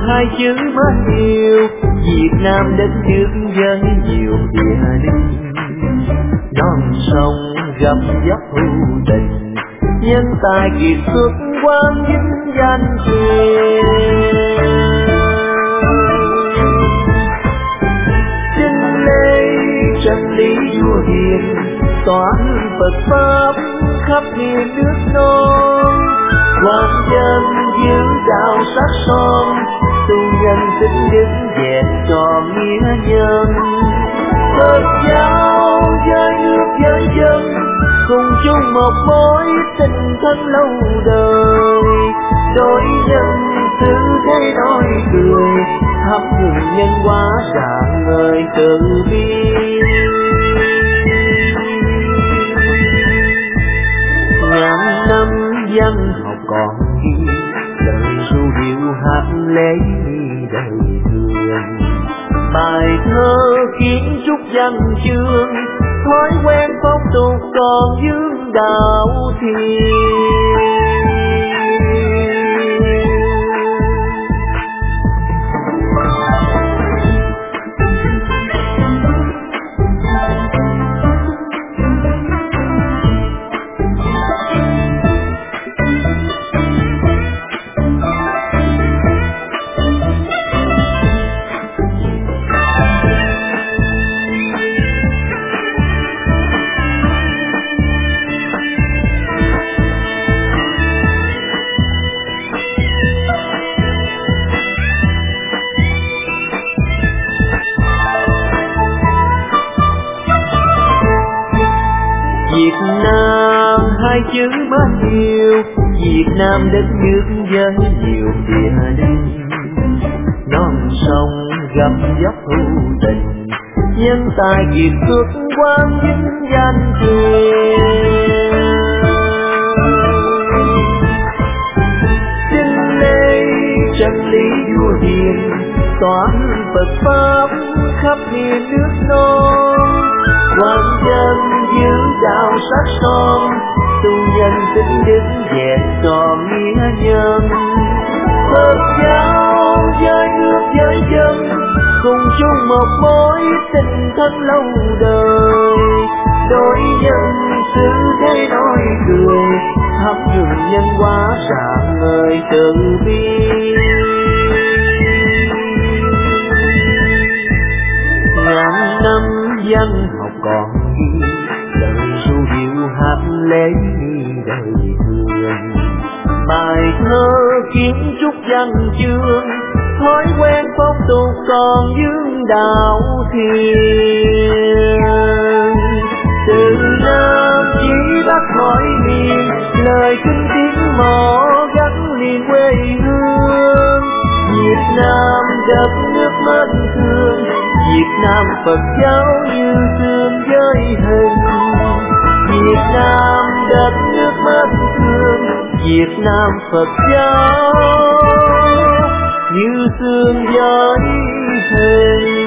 hai chữ mến yêu, Việt Nam đất nước dân nhiều địa linh. Non sông gặp dốc hữu tình, nhân tài kiệt xuất quang vinh danh truyền. Chinh lê chân lý vua hiền, tỏa hương Phật pháp khắp miền nước non. Quan dân giữ đạo sắc son, tu nhân tính đức vẹn tròn nghĩa nhân. Phật giáo với nước với dân, cùng chung một mối tình thân lâu đời. Đôi nhân xứ thế nói cười, thắp hương nhân hóa rạng ngời từ bi. Ngàn năm văn học còn ghi, lời ru điệu hát lễ đời thường. Bài thơ kiến trúc văn chương, thói quen phong tục còn dương đạo thiền. Việt Nam hai chữ mến yêu, Việt Nam đất nước dân nhiều địa linh. Non sông gặp dốc hữu tình, nhân tài kiệt xuất quang vinh danh truyền. Chinh lê chân lý vua hiền, tỏa hương Phật pháp khắp miền nước non. Quan dân giữ đạo sắc son, tu nhân tính đức vẹn tròn nghĩa nhân. Phật giáo với nước với dân, cùng chung một mối tình thân lâu đời. Đôi nhân xứ thế nói cười, thắp hương nhân hóa rạng ngời từ bi. Ngàn năm văn học còn ghi, lời ru điệu hát lễ đời thường. Bài thơ kiến trúc văn chương, thói quen phong tục còn dương đạo thiền. Từ Nam chí Bắc hỏi miền, lời kinh tiếng mõ gắn liền quê hương. Việt Nam đất nước mến thương, Việt Nam Phật giáo như xương với hình. Việt Nam đất nước mến thương, Việt Nam Phật giáo như xương với hình.